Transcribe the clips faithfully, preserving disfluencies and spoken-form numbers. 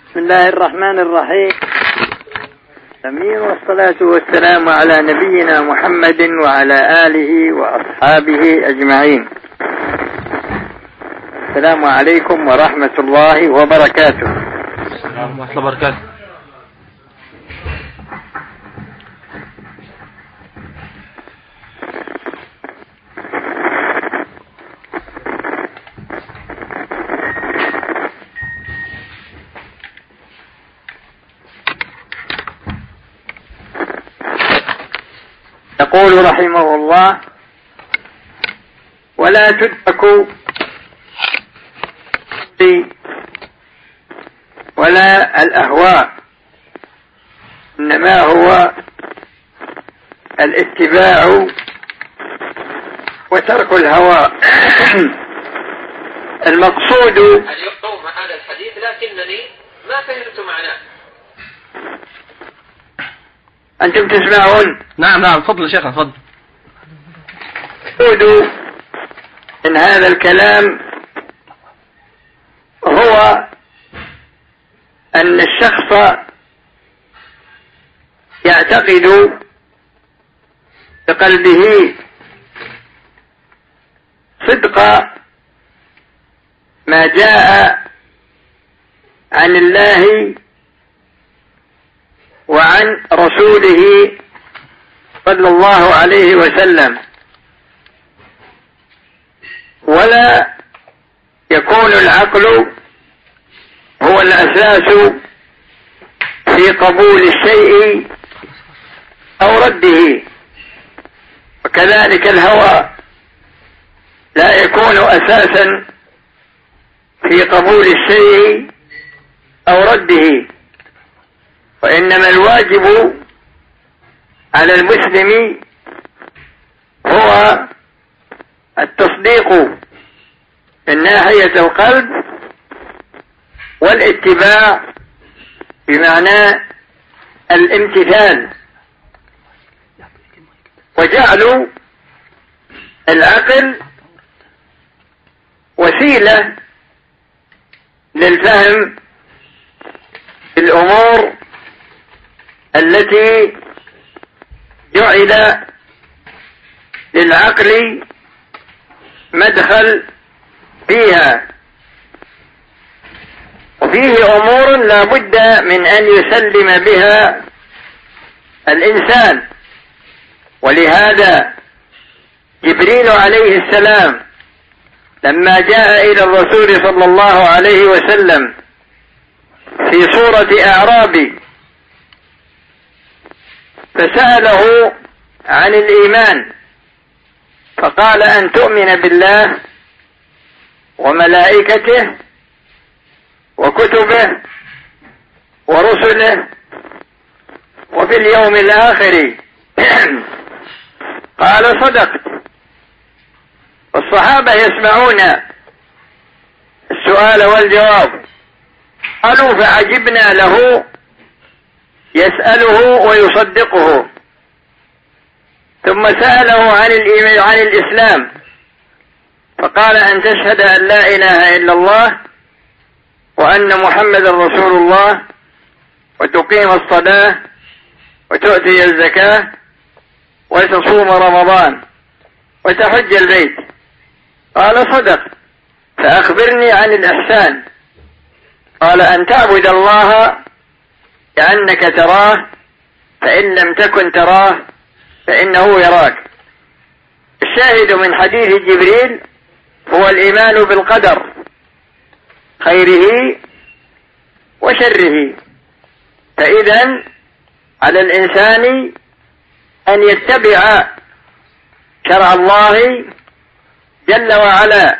بسم الله الرحمن الرحيم. أمين، والصلاة والسلام على نبينا محمد وعلى آله وأصحابه أجمعين. السلام عليكم ورحمة الله وبركاته. السلام ورحمة الله وبركاته. يقول رحمه الله: ولا تدرك ولا الأهواء، إنما هو الاتباع وترك الهوى. المقصود اليوم هذا الحديث لكنني ما فهمت معناه. أنتم تسمعون؟ نعم نعم، تفضل شيخنا تفضل. المقصود من هذا الكلام هو أن الشخص يعتقد بقلبه صدق ما جاء عن الله وعن رسوله صلى الله عليه وسلم، ولا يكون العقل هو الأساس في قبول الشيء أو رده، وكذلك الهوى لا يكون أساسا في قبول الشيء أو رده، وإنما الواجب على المسلم هو التصديق من ناحية القلب، والاتباع بمعنى الامتثال، وجعل العقل وسيلة للفهم في الأمور التي جعل للعقل مدخل فيها. وفيه أمور لا بد من أن يسلم بها الإنسان، ولهذا جبريل عليه السلام لما جاء إلى الرسول صلى الله عليه وسلم في صورة أعرابي فسأله عن الإيمان، فقال: أن تؤمن بالله وملائكته وكتبه ورسله وفي اليوم الآخر. قال: صدقت. والصحابة يسمعون السؤال والجواب، قالوا: فعجبنا له يسأله ويصدقه. ثم سأله عن الإيمان عن الإسلام، فقال: أن تشهد أن لا إله إلا الله وأن محمد رسول الله، وتقيم الصلاة وتؤتي الزكاة وتصوم رمضان وتحج البيت. قال: صدق. فأخبرني عن الإحسان. قال: أن تعبد الله كأنك تراه، فإن لم تكن تراه فإنه يراك. الشاهد من حديث جبريل هو الإيمان بالقدر خيره وشره. فإذا على الإنسان أن يتبع شرع الله جل وعلا،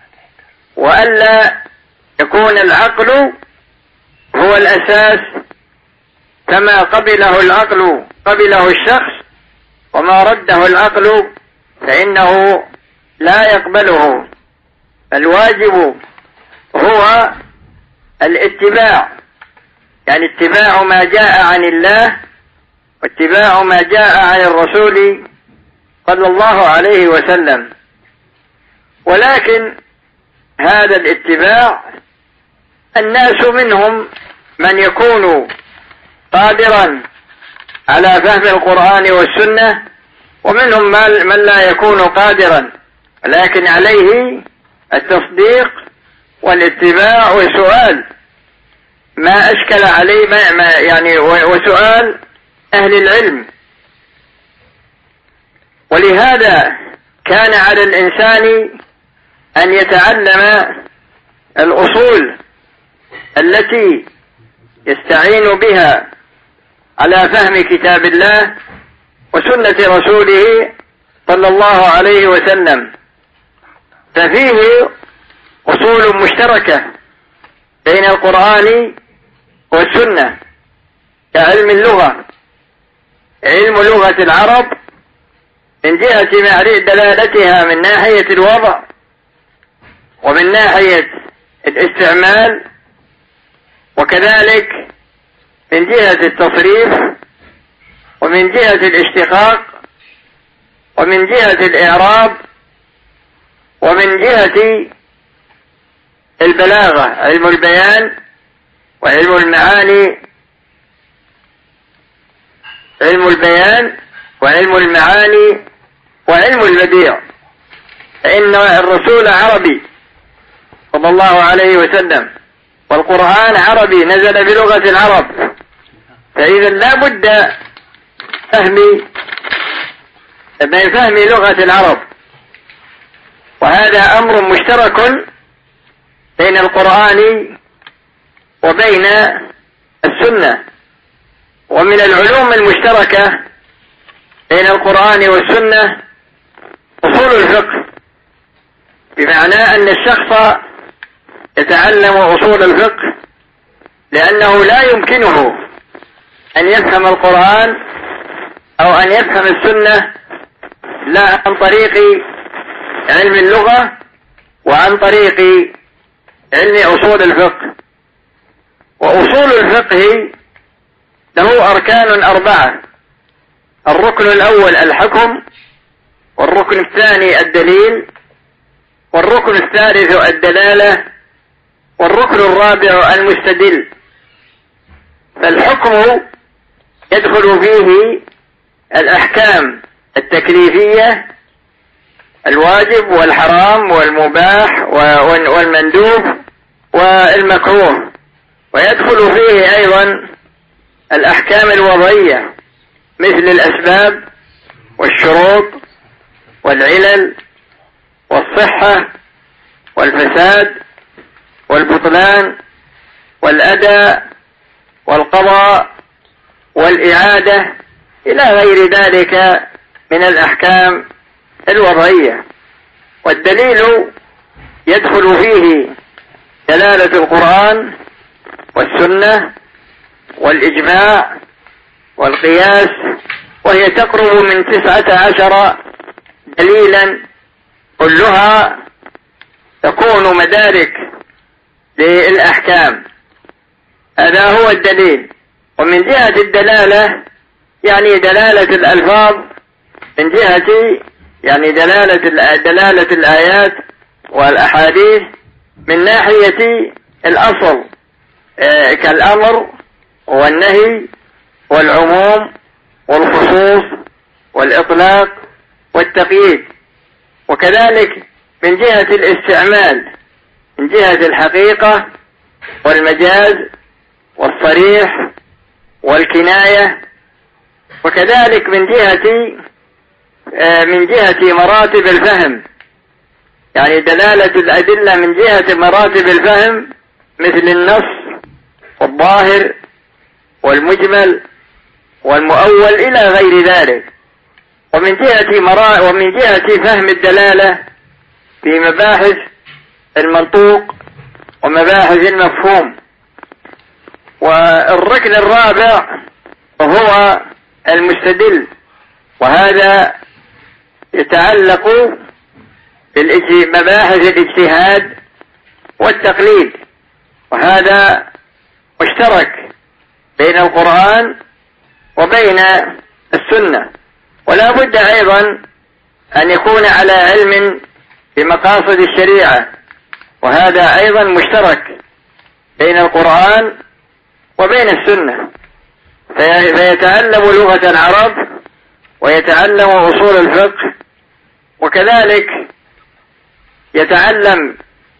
وألا يكون العقل هو الأساس، كما قبله العقل قبله الشخص، وما رده العقل فإنه لا يقبله. فالواجب هو الاتباع، يعني اتباع ما جاء عن الله واتباع ما جاء عن الرسول صلى الله عليه وسلم. ولكن هذا الاتباع الناس منهم من يكون قادرا على فهم القرآن والسنة، ومنهم من لا يكون قادرا، لكن عليه التصديق والاتباع وسؤال ما أشكل عليه ما يعني وسؤال أهل العلم. ولهذا كان على الإنسان أن يتعلم الأصول التي يستعين بها على فهم كتاب الله وسنة رسوله صلى الله عليه وسلم، ففيه أصول مشتركة بين القرآن والسنة كعلم اللغة، علم لغة العرب من جهة معرفة دلالتها من ناحية الوضع ومن ناحية الاستعمال، وكذلك من جهة التصريف ومن جهة الاشتقاق ومن جهة الإعراب ومن جهة البلاغة، علم البيان وعلم المعاني، علم البيان وعلم المعاني وعلم البديع. فإن الرسول عربي صلى الله عليه وسلم، والقرآن عربي نزل بلغة العرب، فإذا لا بد فهم من فهم لغة العرب، وهذا أمر مشترك بين القرآن وبين السنة. ومن العلوم المشتركة بين القرآن والسنة أصول الفقه، بمعنى أن الشخص يتعلم أصول الفقه لأنه لا يمكنه أن يفهم القرآن أو أن يفهم السنة لا عن طريق علم اللغة وعن طريق علم أصول الفقه. وأصول الفقه له أركان أربعة: الركن الأول الحكم، والركن الثاني الدليل، والركن الثالث الدلالة، والركن الرابع المستدل. فالحكم يدخل فيه الأحكام التكليفية، الواجب والحرام والمباح والمندوب والمكروه، ويدخل فيه أيضا الأحكام الوضعية مثل الأسباب والشروط والعلل والصحة والفساد والبطلان والأداء والقضاء والإعادة إلى غير ذلك من الأحكام الوضعية. والدليل يدخل فيه دلالة القرآن والسنة والإجماع والقياس، وهي تقرب من تسعة عشر دليلا، كلها تكون مدارك للأحكام. هذا هو الدليل. ومن جهة الدلالة يعني دلالة الألفاظ، من جهة يعني دلالة دلالة الآيات والأحاديث من ناحية الأصل كالأمر والنهي والعموم والخصوص والإطلاق والتقييد، وكذلك من جهة الاستعمال من جهة الحقيقة والمجاز والصريح والكناية، وكذلك من جهة من جهة مراتب الفهم، يعني دلالة الأدلة من جهة مراتب الفهم مثل النص والظاهر والمجمل والمؤول إلى غير ذلك. ومن جهة مرا ومن جهة فهم الدلالة في مباحث المنطوق ومباحث المفهوم. والركن الرابع هو المستدل، وهذا يتعلق بمباحث الاجتهاد والتقليد، وهذا مشترك بين القرآن وبين السنة. ولا بد أيضا أن يكون على علم بمقاصد الشريعة، وهذا أيضا مشترك بين القرآن وبين السنة، فيتعلم لغة العرب ويتعلم أصول الفقه، وكذلك يتعلم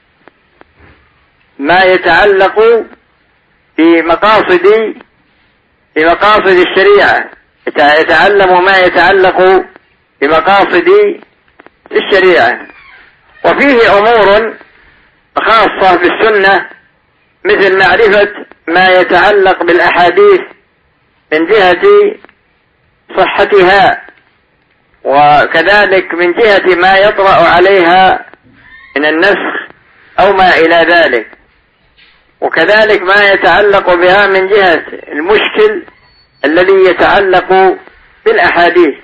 ما يتعلق بمقاصد بمقاصد الشريعة، يتعلم ما يتعلق بمقاصد الشريعة. وفيه أمور خاصة بالسنة مثل معرفة ما يتعلق بالأحاديث من جهة صحتها، وكذلك من جهة ما يطرأ عليها من النسخ أو ما إلى ذلك، وكذلك ما يتعلق بها من جهة المشكل الذي يتعلق بالأحاديث.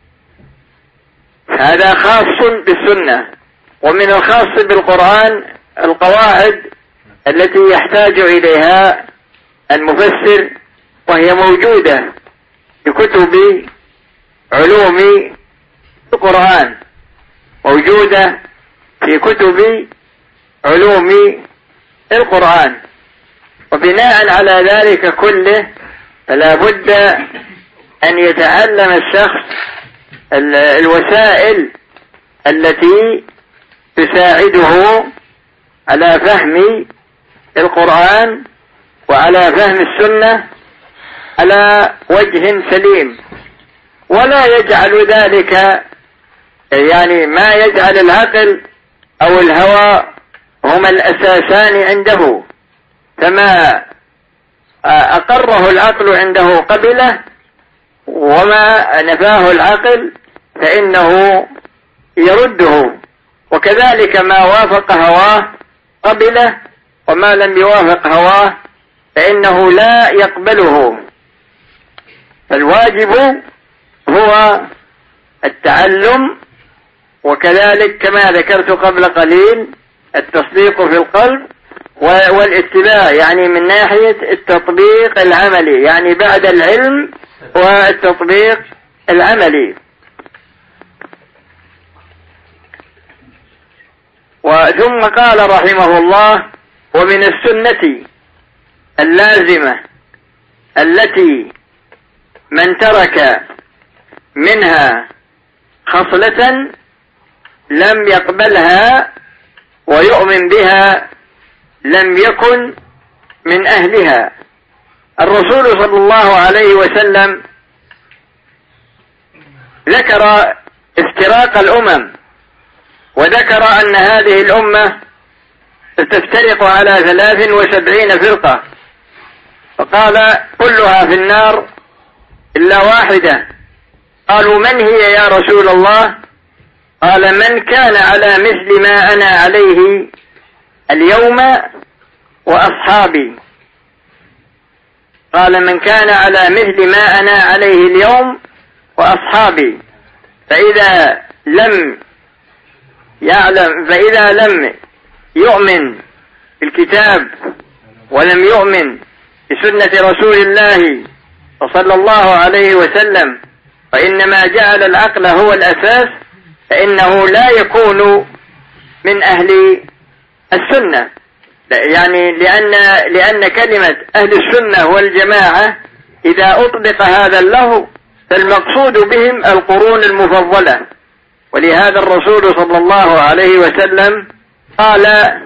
هذا خاص بالسنة. ومن الخاص بالقرآن القواعد التي يحتاج إليها المفسر، وهي موجودة في كتب علوم القرآن، موجودة في كتب علوم القرآن. وبناء على ذلك كله فلا بد أن يتعلم الشخص الوسائل التي تساعده على فهم القرآن وعلى فهم السنة على وجه سليم، ولا يجعل ذلك يعني ما يجعل العقل أو الهوى هما الأساسان عنده، فما أقره العقل عنده قبله، وما نفاه العقل فإنه يرده، وكذلك ما وافق هواه قبله، وما لم يوافق هواه فإنه لا يقبله. فالواجب هو التعلم، وكذلك كما ذكرت قبل قليل التصديق في القلب والاتباع، يعني من ناحية التطبيق العملي، يعني بعد العلم والتطبيق العملي. وثم قال رحمه الله: ومن السنة اللازمة التي من ترك منها خصلة لم يقبلها ويؤمن بها لم يكن من أهلها. الرسول صلى الله عليه وسلم ذكر افتراق الأمم، وذكر أن هذه الأمة ستفترق على ثلاث وسبعين فرقة، فقال: كلها في النار إلا واحدة. قالوا: من هي يا رسول الله؟ قال: من كان على مثل ما أنا عليه اليوم وأصحابي. قال: من كان على مثل ما أنا عليه اليوم وأصحابي. فإذا لم يعلم فإذا لم يؤمن بالكتاب ولم يؤمن بسنة رسول الله صلى الله عليه وسلم، وإنما جعل العقل هو الأساس، فإنه لا يكون من أهل السنة. يعني لأن لأن كلمة أهل السنة والجماعة إذا أطلق هذا اللفظ فالمقصود بهم القرون المفضلة، ولهذا الرسول صلى الله عليه وسلم قال: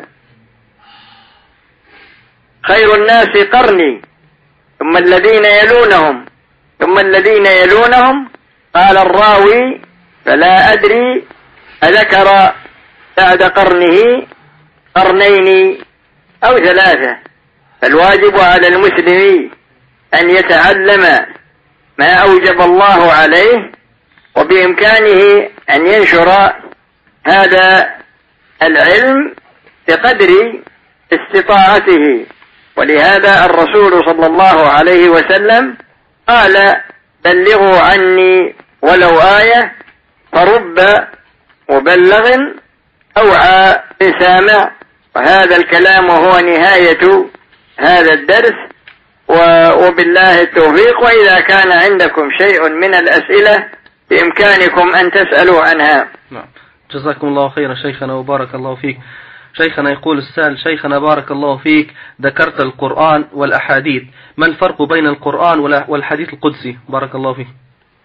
خير الناس قرني ثم الذين يلونهم ثم الذين يلونهم. قال الراوي: فلا أدري أذكر بعد قرنه قرنين أو ثلاثة. فالواجب على المسلم أن يتعلم ما أوجب الله عليه، وبإمكانه أن ينشر هذا العلم بقدر استطاعته. ولهذا الرسول صلى الله عليه وسلم قال: بلغوا عني ولو آية، فرب مبلغ أوعى بسامع. وهذا الكلام هو نهاية هذا الدرس، وبالله التوفيق. وإذا كان عندكم شيء من الأسئلة بإمكانكم أن تسألوا عنها. نعم. جزاكم الله خيرا شيخنا وبارك الله فيك. شيخنا يقول السائل: شيخنا بارك الله فيك، ذكرت القرآن والأحاديث، ما الفرق بين القرآن والحديث القدسي؟ بارك الله فيك.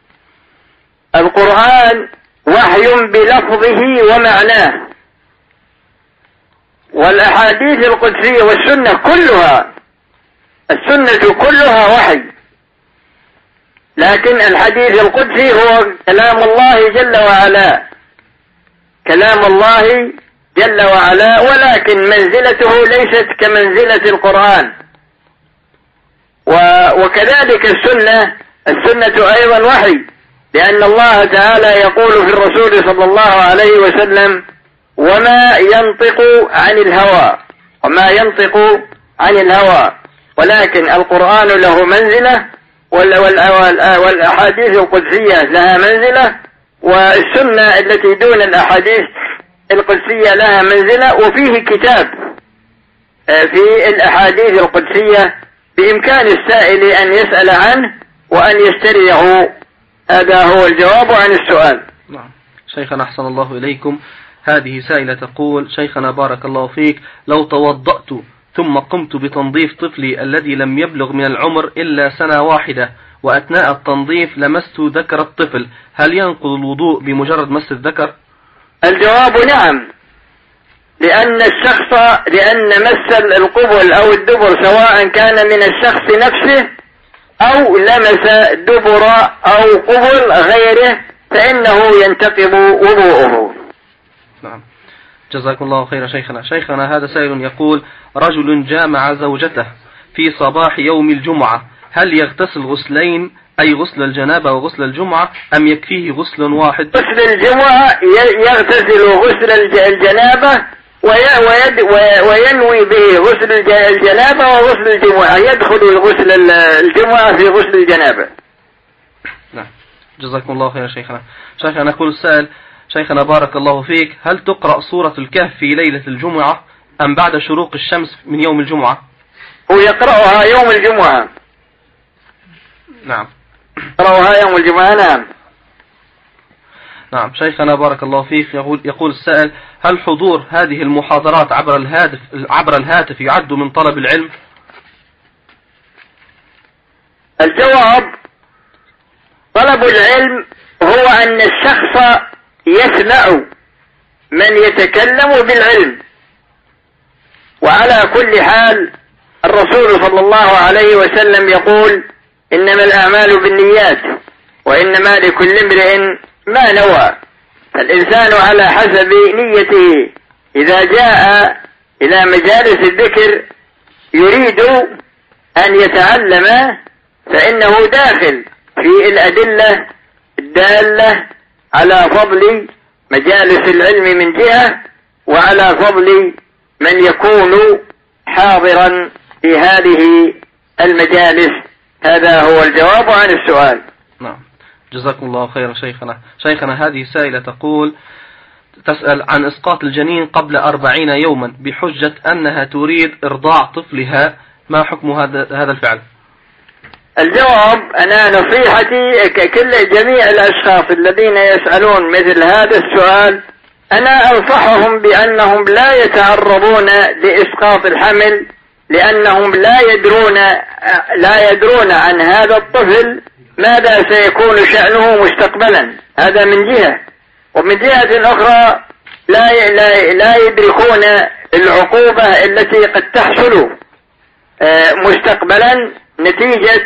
القرآن وحي بلفظه ومعناه، والأحاديث القدسية والسنة كلها السنة كلها وحي، لكن الحديث القدسي هو كلام الله جل وعلا، كلام الله جل وعلا، ولكن منزلته ليست كمنزلة القرآن. وكذلك السنة السنة أيضا وحي، لأن الله تعالى يقول في الرسول صلى الله عليه وسلم: وما ينطق عن الهوى وما ينطق عن الهوى ولكن القرآن له منزلة، والأحاديث القدسية لها منزلة، والسنة التي دون الأحاديث القدسية لها منزلة. وفيه كتاب في الأحاديث القدسية بإمكان السائل أن يسأل عنه وأن يستريه. هذا هو الجواب عن السؤال. نعم. شيخنا أحسن الله إليكم، هذه سائلة تقول: شيخنا بارك الله فيك، لو توضأت ثم قمت بتنظيف طفلي الذي لم يبلغ من العمر إلا سنة واحدة، وأثناء التنظيف لمست ذكر الطفل، هل ينقض الوضوء بمجرد مس الذكر؟ الجواب نعم، لأن الشخص لأن مس القبل أو الدبر سواء كان من الشخص نفسه أو لمس دبر أو قبل غيره فإنه ينتقض وضوءه. نعم. جزاكم الله خيرا شيخنا. شيخنا هذا سائل يقول: رجل جامع زوجته في صباح يوم الجمعة، هل يغتسل غسلين، أي غسل الجنابة وغسل الجمعة، أم يكفيه غسل واحد؟ غسل الجمعة يغتسل غسل الجنابة وينوي به غسل الجنابة وغسل الجمعة، يدخل غسل الجمعة في غسل الجنابة. نعم. جزاكم الله خيرا شيخنا. شيخنا نقول السائل: شيخنا بارك الله فيك، هل تقرأ سورة الكهف في ليلة الجمعة أم بعد شروق الشمس من يوم الجمعة؟ هو يقرأها يوم الجمعة. نعم. يقرأها يوم الجمعة. نعم. نعم. شيخنا بارك الله فيك، يقول, يقول السائل: هل حضور هذه المحاضرات عبر الهاتف عبر الهاتف يعد من طلب العلم؟ الجواب: طلب العلم هو أن الشخص يسمع من يتكلم بالعلم. وعلى كل حال الرسول صلى الله عليه وسلم يقول: إنما الأعمال بالنيات وإنما لكل امرئ ما نوى. فالإنسان على حسب نيته إذا جاء إلى مجالس الذكر يريد أن يتعلم فإنه داخل في الأدلة الدالة على فضل مجالس العلم من جهة، وعلى فضل من يكون حاضرا في هذه المجالس. هذا هو الجواب عن السؤال. نعم. جزاكم الله خيرا شيخنا. شيخنا هذه سائلة تقول تسأل عن إسقاط الجنين قبل أربعين يوما بحجة أنها تريد إرضاع طفلها، ما حكم هذا هذا الفعل؟ الجواب: أنا نصيحتي كل جميع الأشخاص الذين يسألون مثل هذا السؤال، أنا أنصحهم بأنهم لا يتعرضون لإسقاط الحمل، لأنهم لا يدرون لا يدرون عن هذا الطفل ماذا سيكون شأنه مستقبلا. هذا من جهة، ومن جهة أخرى لا لا لا يدركون العقوبة التي قد تحصل مستقبلا نتيجة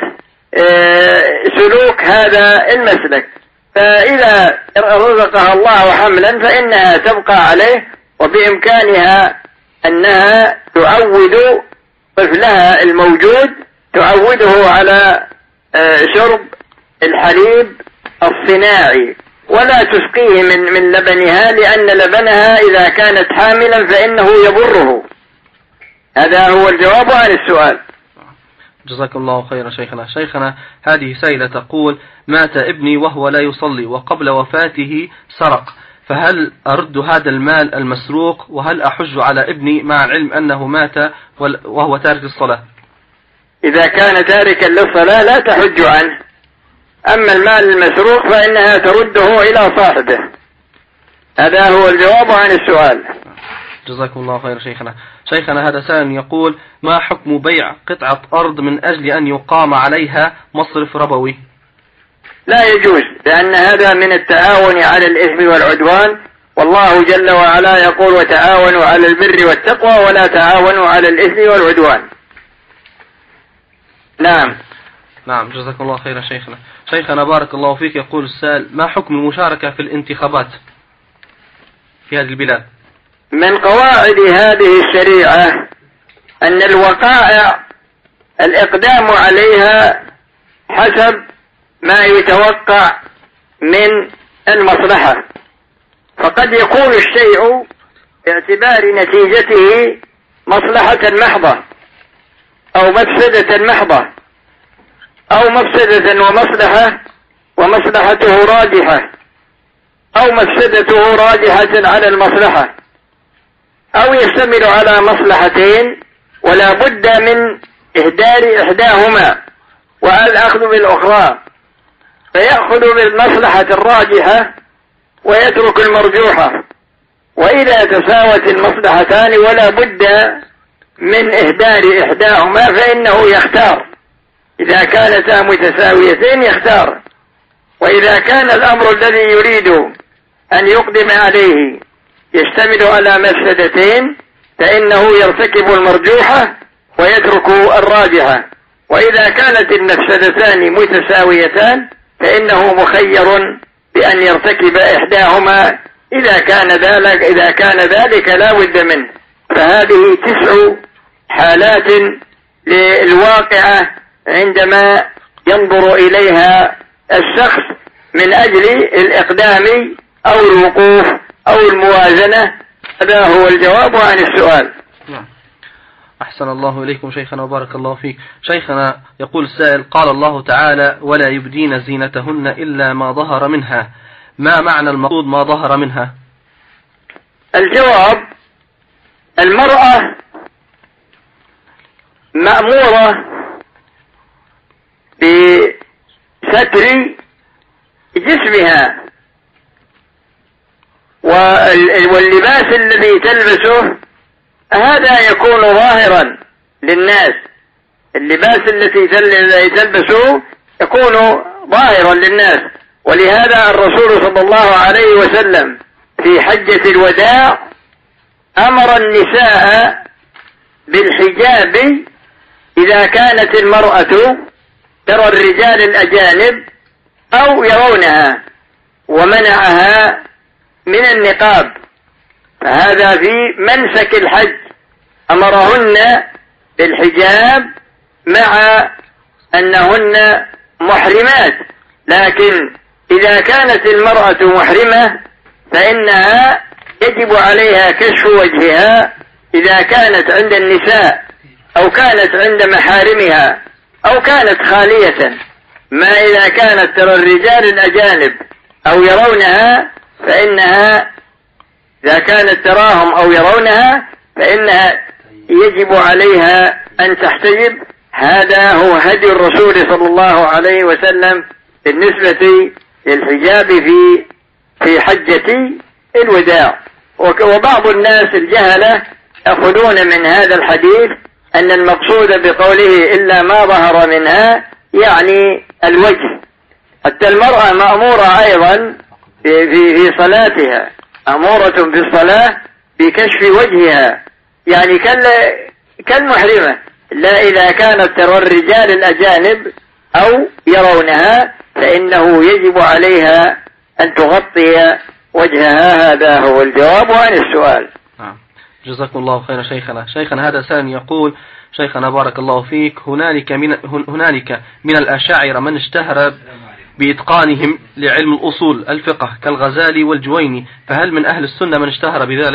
سلوك هذا المسلك. فإذا رزقها الله حملا فإنها تبقى عليه، وبإمكانها أنها تعود طفلها الموجود تعوده على شرب الحليب الصناعي، ولا تسقيه من من لبنها، لأن لبنها إذا كانت حاملا فإنه يضره. هذا هو الجواب عن السؤال. جزاك الله خيرا شيخنا. شيخنا هذه سائلة تقول: مات ابني وهو لا يصلي وقبل وفاته سرق، فهل أرد هذا المال المسروق، وهل أحج على ابني مع العلم أنه مات وهو تارك الصلاة؟ إذا كان تاركا للصلاة لا تحج عنه، أما المال المسروق فإنها ترده إلى صاحبه. هذا هو الجواب عن السؤال. جزاكم الله خير شيخنا. شيخنا هذا سائل يقول: ما حكم بيع قطعة أرض من أجل أن يقام عليها مصرف ربوي؟ لا يجوز، لأن هذا من التعاون على الإثم والعدوان، والله جل وعلا يقول: وتعاونوا على البر والتقوى ولا تعاونوا على الإثم والعدوان. نعم. نعم جزاكم الله خيرا شيخنا. شيخنا بارك الله فيك، يقول السائل: ما حكم المشاركة في الانتخابات في هذه البلاد؟ من قواعد هذه الشريعة أن الوقائع الإقدام عليها حسب ما يتوقع من المصلحة، فقد يكون الشيء باعتبار نتيجته مصلحة محضة أو مفسدة محضة، أو مفسدة ومصلحة ومصلحته راجحة، أو مفسدته راجحة على المصلحة، أو يشتمل على مصلحتين ولا بد من إهدار إحداهما والأخذ بالأخرى، فيأخذ بالمصلحة الراجحة ويترك المرجوحة. وإذا تساوت المصلحتان ولا بد من إهدار إحداهما فإنه يختار، إذا كانتا متساويتين يختار. وإذا كان الأمر الذي يريد أن يقدم عليه يشتمل على مفسدتين فإنه يرتكب المرجوحة ويترك الراجحة. وإذا كانت المفسدتان متساويتان فإنه مخير بأن يرتكب إحداهما إذا كان ذلك إذا كان ذلك لا بد منه. فهذه تسع حالات للواقعة عندما ينظر إليها الشخص من أجل الإقدام أو الوقوف أو الموازنة. هذا هو الجواب عن السؤال. نعم. أحسن الله إليكم شيخنا وبارك الله فيك. شيخنا يقول السائل: قال الله تعالى: ولا يبدين زينتهن إلا ما ظهر منها، ما معنى المقصود ما ظهر منها؟ الجواب: المرأة مأمورة بستر جسمها، واللباس الذي تلبسه هذا يكون ظاهرا للناس. اللباس الذي تلبسه يكون ظاهرا للناس. ولهذا الرسول صلى الله عليه وسلم في حجة الوداع أمر النساء بالحجاب إذا كانت المرأة ترى الرجال الأجانب أو يرونها، ومنعها من النقاب. فهذا في منسك الحج أمرهن بالحجاب مع أنهن محرمات. لكن إذا كانت المرأة محرمة فإنها يجب عليها كشف وجهها إذا كانت عند النساء أو كانت عند محارمها أو كانت خالية. ما إذا كانت ترى الرجال الأجانب أو يرونها فإنها إذا كانت تراهم أو يرونها فإنها يجب عليها أن تحتجب. هذا هو هدي الرسول صلى الله عليه وسلم بالنسبة للحجاب في في حجة الوداع. وبعض الناس الجهلة يأخذون من هذا الحديث أن المقصود بقوله إلا ما ظهر منها يعني الوجه. حتى المرأة مأمورة أيضا في, في, في صلاتها، مأمورة في الصلاة بكشف وجهها يعني كالمحرمة، لا إذا كانت ترى الرجال الأجانب أو يرونها فإنه يجب عليها أن تغطي وجهها. هذا هو الجواب عن السؤال. نعم. جزاكم الله خيرا شيخنا. شيخنا هذا سائل يقول: شيخنا بارك الله فيك، هنالك من هنالك من الأشاعرة من اشتهر بإتقانهم لعلم الأصول الفقه كالغزالي والجويني، فهل من أهل السنة من اشتهر بذلك؟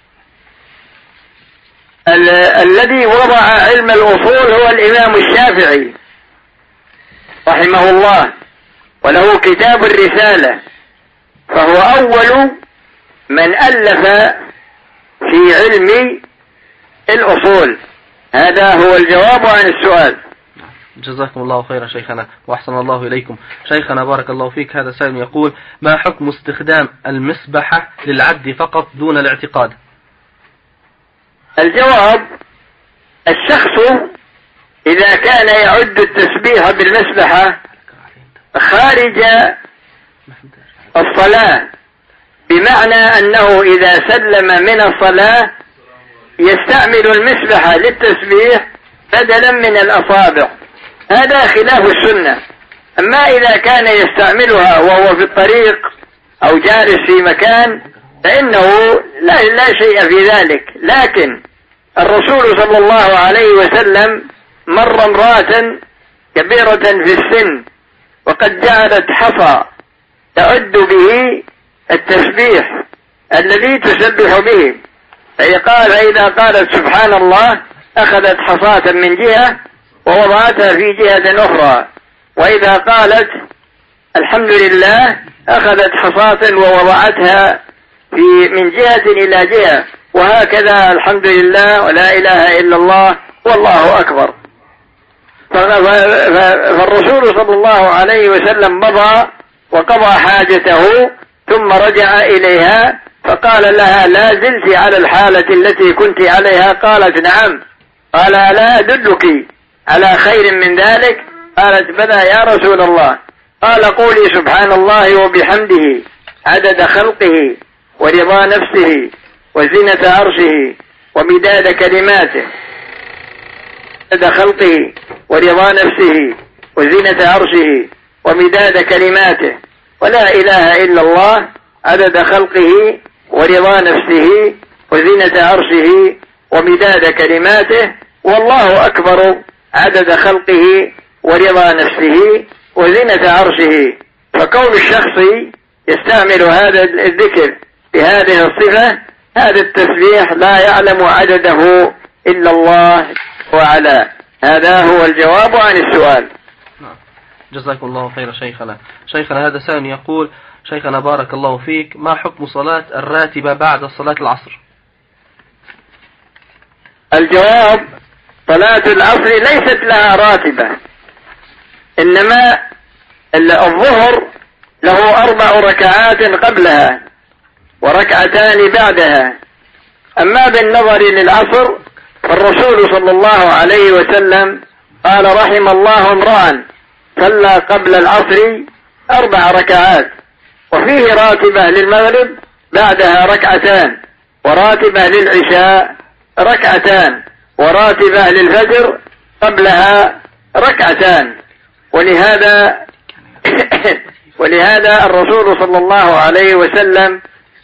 ال الذي وضع علم الأصول هو الإمام الشافعي رحمه الله، وله كتاب الرسالة، فهو أول من ألف في علم الأصول. هذا هو الجواب عن السؤال. جزاكم الله خيرا شيخنا وأحسن الله إليكم. شيخنا بارك الله فيك، هذا سائل يقول: ما حكم استخدام المسبحة للعد فقط دون الاعتقاد؟ الجواب: الشخص إذا كان يعد التسبيح بالمسبحة خارج الصلاة، بمعنى أنه إذا سلم من الصلاة يستعمل المسبحة للتسبيح بدلا من الأصابع، هذا خلاف السنة. أما إذا كان يستعملها وهو في الطريق أو جالس في مكان فإنه لا, لا شيء في ذلك. لكن الرسول صلى الله عليه وسلم مر امرأة كبيرة في السن وقد جعلت حصى تعد به التسبيح الذي تسبح به، فإذا قالت سبحان الله أخذت حصاة من جهة ووضعتها في جهة أخرى، وإذا قالت الحمد لله أخذت حصاة ووضعتها في من جهة إلى جهة، وهكذا الحمد لله ولا إله إلا الله والله أكبر. فالرسول صلى الله عليه وسلم مضى وقضى حاجته ثم رجع إليها فقال لها: لا زلت على الحالة التي كنت عليها؟ قالت: نعم. قال: لا أدلك على خير من ذلك؟ قالت: بلى يا رسول الله. قال: قولي سبحان الله وبحمده عدد خلقه ورضا نفسه وزنة عرشه ومداد كلماته. عدد خلقه ورضا نفسه وزنة عرشه ومداد كلماته، ولا إله إلا الله عدد خلقه ورضا نفسه وزنة عرشه ومداد كلماته، والله أكبر عدد خلقه ورضا نفسه وزنة عرشه. فكون الشخص يستعمل هذا الذكر بهذه الصفة، هذا التسبيح لا يعلم عدده إلا الله وعلا. هذا هو الجواب عن السؤال. جزاكم الله خير شيخنا. شيخنا هذا سائل يقول: شيخنا بارك الله فيك، ما حكم صلاة الراتبة بعد صلاة العصر؟ الجواب: صلاة العصر ليست لها راتبة، إنما الظهر له أربع ركعات قبلها وركعتان بعدها. أما بالنظر للعصر فالرسول صلى الله عليه وسلم قال: رحم الله امرأ صلى قبل العصر أربع ركعات، وفيه راتبة للمغرب بعدها ركعتان، وراتبة للعشاء ركعتان، وراتبة للفجر قبلها ركعتان. ولهذا ولهذا الرسول صلى الله عليه وسلم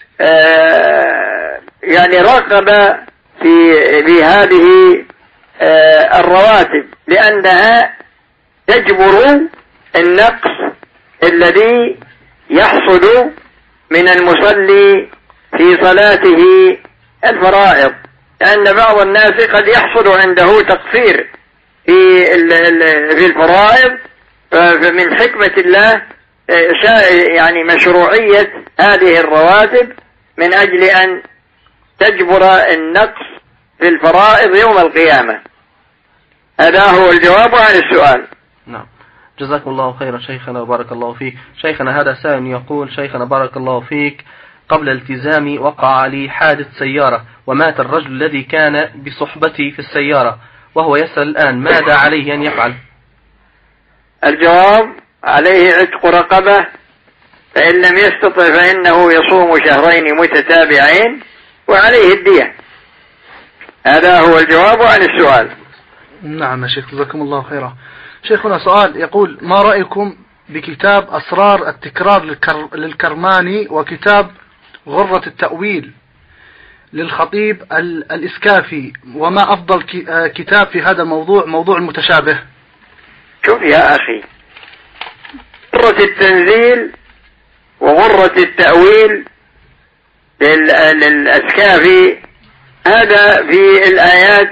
يعني رغب في في هذه الرواتب، لأنها تجبر النقص الذي يحصل من المصلي في صلاته الفرائض، لأن بعض الناس قد يحصل عنده تقصير في في الفرائض، فمن حكمة الله يعني مشروعية هذه الرواتب من أجل أن تجبر النقص في الفرائض يوم القيامة. هذا هو الجواب عن السؤال. نعم، جزاكم الله خيرا شيخنا وبارك الله فيك. شيخنا هذا سائل يقول: شيخنا بارك الله فيك، قبل التزامي وقع لي حادث سيارة ومات الرجل الذي كان بصحبتي في السيارة، وهو يسأل الآن ماذا عليه أن يفعل؟ الجواب: عليه عتق رقبة، فإن لم يستطع فإنه يصوم شهرين متتابعين وعليه الدية. هذا هو الجواب عن السؤال. نعم يا شيخ، جزاكم الله خيرا. شيخنا سؤال يقول: ما رأيكم بكتاب أسرار التكرار للكر... للكرماني وكتاب غرة التأويل للخطيب ال... الإسكافي، وما أفضل ك... كتاب في هذا الموضوع، موضوع المتشابه؟ شوف يا أخي، غرة التنزيل وغرة التأويل لل... للأسكافي هذا في الآيات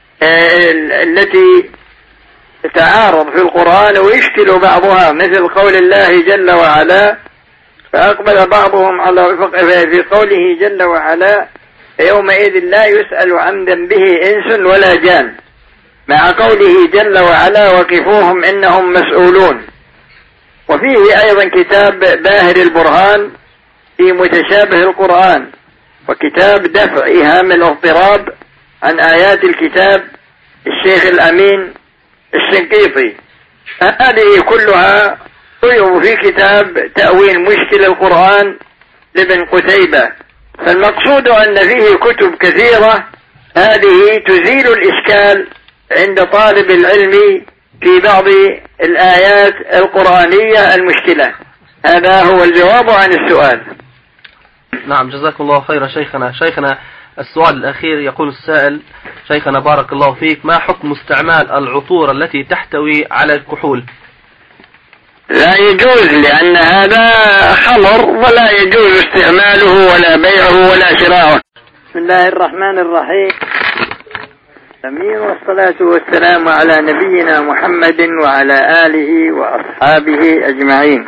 التي تتعارض في القرآن ويشكل بعضها، مثل قول الله جل وعلا: فأقبل بعضهم على في قوله جل وعلا: يومئذ لا يسأل عن ذنبه إنس ولا جان، مع قوله جل وعلا: وقفوهم إنهم مسؤولون. وفيه أيضا كتاب باهر البرهان في متشابه القرآن، وكتاب دفع إيهام الاضطراب عن آيات الكتاب الشيخ الأمين الشنقيطي. هذه كلها طيب في كتاب تأويل مشكل القرآن لابن قتيبة. فالمقصود أن فيه كتب كثيرة هذه تزيل الإشكال عند طالب العلم في بعض الآيات القرآنية المشكلة. هذا هو الجواب عن السؤال. نعم جزاكم الله خيرا شيخنا. شيخنا السؤال الأخير يقول السائل: شيخنا بارك الله فيك، ما حكم استعمال العطور التي تحتوي على الكحول؟ لا يجوز، لأن هذا خمر ولا يجوز استعماله ولا بيعه ولا شراؤه. بسم الله الرحمن الرحيم. أمين، والصلاة والسلام على نبينا محمد وعلى آله وأصحابه أجمعين.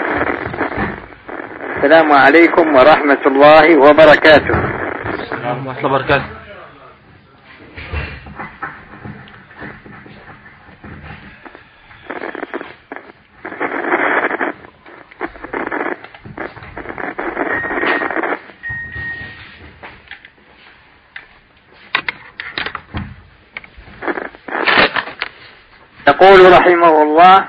السلام عليكم ورحمة الله وبركاته. السلام ورحمة الله وبركاته. يقول رحمه الله: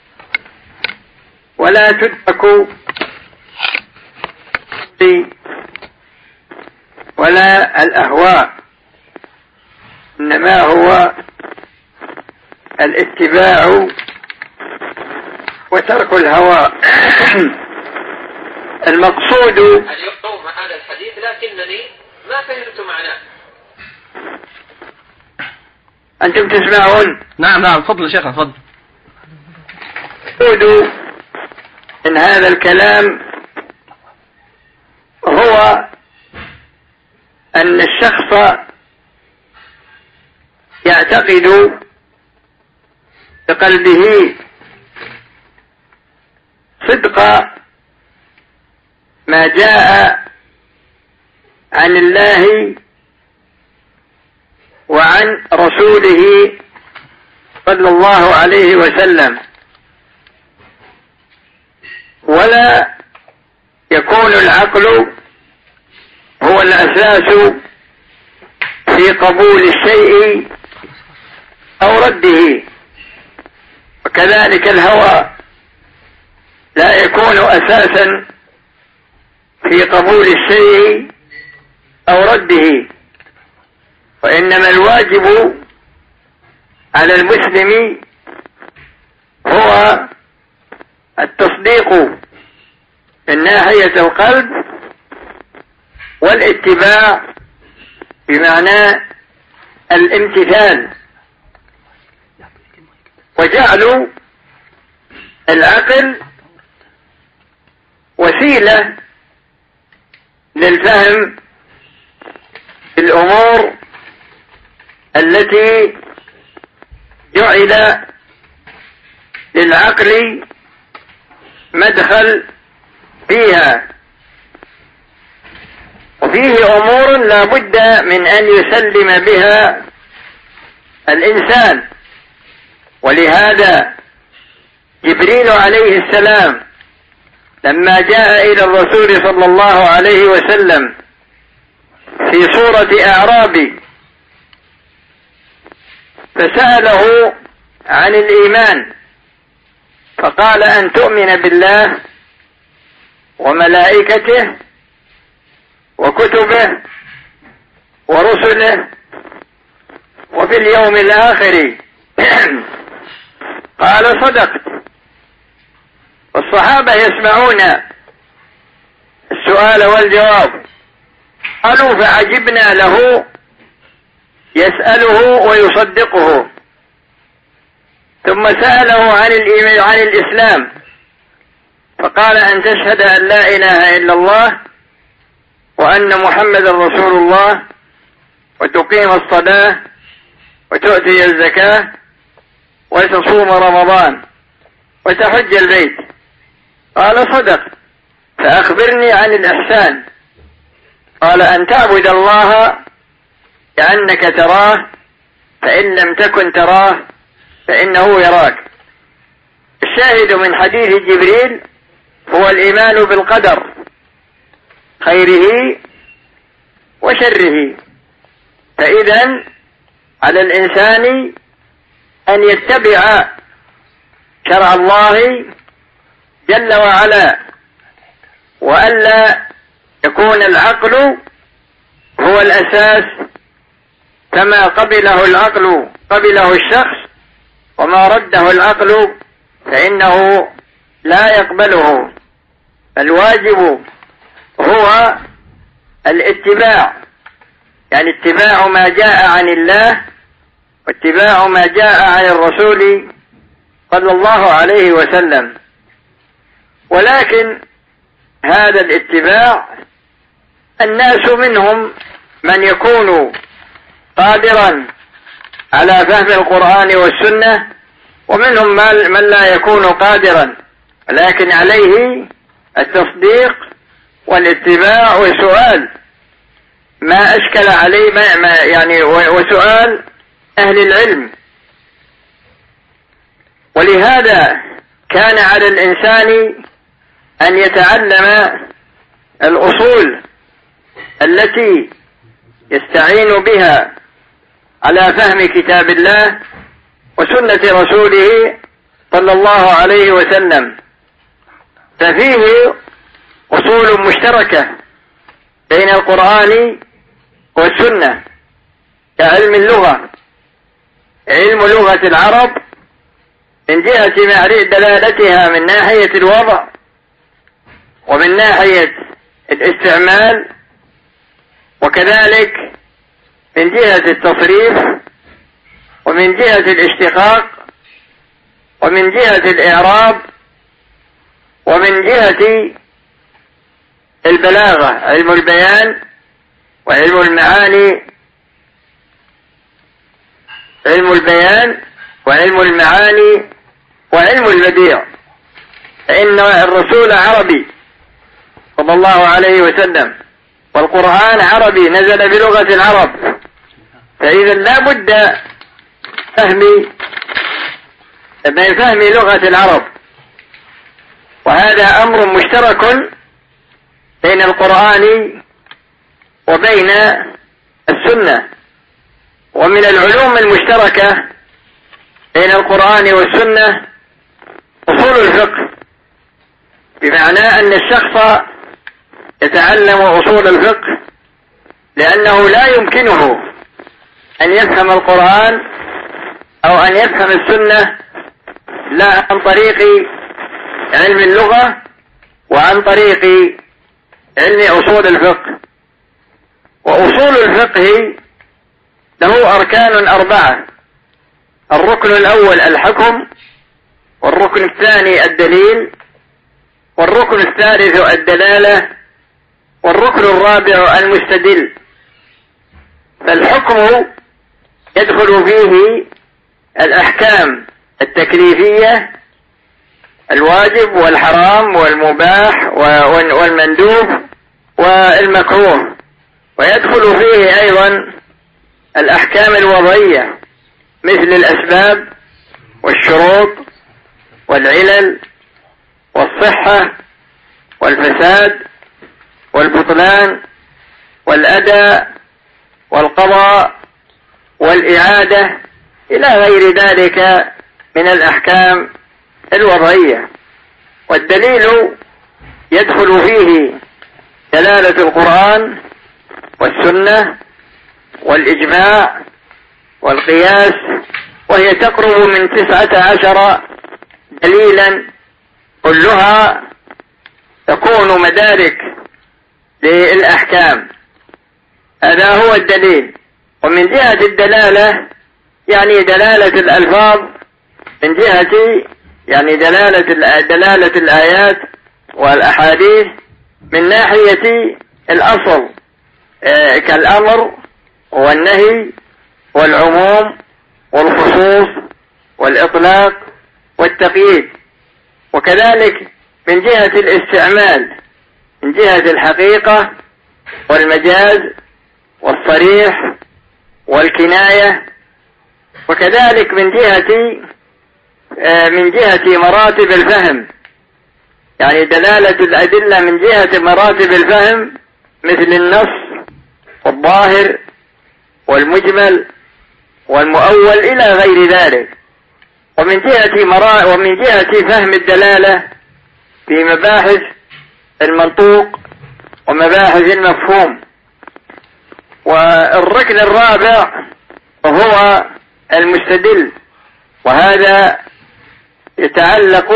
ولا تدرك ولا الأهواء، إنما هو الاتباع وترك الهوى. المقصود اليوم هذا الحديث لكنني ما فهمت معناه. أنتم تسمعون؟ نعم نعم، تفضل شيخنا تفضل. المقصود من هذا الكلام هو أن الشخص يعتقد بقلبه صدق ما جاء عن الله وعن رسوله صلى الله عليه وسلم، ولا يكون العقل هو الأساس في قبول الشيء أو رده، وكذلك الهوى لا يكون أساسا في قبول الشيء أو رده. وإنما الواجب على المسلم هو التصديق من ناحية القلب والاتباع بمعنى الامتثال، وجعل العقل وسيلة للفهم الأمور التي جعل للعقل مدخل فيها. وفيه أمور لا بد من أن يسلم بها الإنسان، ولهذا جبريل عليه السلام لما جاء إلى الرسول صلى الله عليه وسلم في صورة أعرابي فسأله عن الإيمان، فقال: أن تؤمن بالله وملائكته وكتبه ورسله وفي اليوم الآخر. قال: صدقت. والصحابة يسمعون السؤال والجواب، قالوا: فعجبنا له يسأله ويصدقه. ثم سأله عن الإيمان عن الإسلام، فقال: أن تشهد أن لا إله إلا الله وأن محمد رسول الله وتقيم الصلاة وتؤتي الزكاة وتصوم رمضان وتحج البيت. قال: صدق. فأخبرني عن الإحسان. قال: أن تعبد الله كأنك تراه، فإن لم تكن تراه فإنه يراك. الشاهد من حديث جبريل هو الإيمان بالقدر خيره وشره، فإذا على الإنسان أن يتبع شرع الله جل وعلا، وألا يكون العقل هو الأساس، كما قبله العقل قبله الشخص، وما رده العقل فإنه لا يقبله. الواجب هو الاتباع، يعني اتباع ما جاء عن الله واتباع ما جاء عن الرسول صلى الله عليه وسلم. ولكن هذا الاتباع الناس منهم من يكون قادرا على فهم القرآن والسنة، ومنهم من لا يكون قادرا، لكن عليه التصديق والاتباع وسؤال ما أشكل عليه ما ما يعني وسؤال أهل العلم. ولهذا كان على الإنسان أن يتعلم الأصول التي يستعين بها على فهم كتاب الله وسنة رسوله صلى الله عليه وسلم، ففيه أصول مشتركة بين القرآن والسنة، كعلم اللغة، علم لغة العرب من جهة معرفة دلالتها من ناحية الوضع ومن ناحية الاستعمال، وكذلك من جهة التصريف ومن جهة الاشتقاق ومن جهة الإعراب ومن جهة البلاغة، علم البيان وعلم المعاني، علم البيان وعلم المعاني وعلم البديع. فإن الرسول عربي صلى الله عليه وسلم، والقرآن عربي نزل بلغة العرب، فإذا لا بد فهم من فهم لغة العرب، وهذا أمر مشترك بين القرآن وبين السنة. ومن العلوم المشتركة بين القرآن والسنة أصول الفقه، بمعنى أن الشخص يتعلم أصول الفقه، لأنه لا يمكنه أن يفهم القرآن أو أن يفهم السنة لا عن طريق علم اللغة وعن طريق علم أصول الفقه. وأصول الفقه له أركان أربعة: الركن الأول الحكم، والركن الثاني الدليل، والركن الثالث الدلالة، والركن الرابع المستدل. فالحكم يدخل فيه الأحكام التكليفية، الواجب والحرام والمباح والمندوب والمكروه، ويدخل فيه أيضا الأحكام الوضعية مثل الأسباب والشروط والعلل والصحة والفساد والبطلان والأداء والقضاء والإعادة إلى غير ذلك من الأحكام الوضعية. والدليل يدخل فيه دلالة القرآن والسنة والإجماع والقياس، وهي تقرب من تسعة عشر دليلا، كلها تكون مدارك للأحكام. هذا هو الدليل. ومن جهة الدلالة يعني دلالة الألفاظ، من جهة يعني دلالة دلالة الآيات والأحاديث، من ناحية الأصل كالأمر والنهي والعموم والخصوص والإطلاق والتقييد. وكذلك من جهة الاستعمال، من جهة الحقيقة والمجاز والصريح والكناية. وكذلك من جهة من جهة مراتب الفهم، يعني دلالة الأدلة من جهة مراتب الفهم، مثل النص والظاهر والمجمل والمؤول إلى غير ذلك. ومن جهة مرا ومن جهة فهم الدلالة في مباحث المنطوق ومباحث المفهوم. والركن الرابع هو المستدل، وهذا يتعلق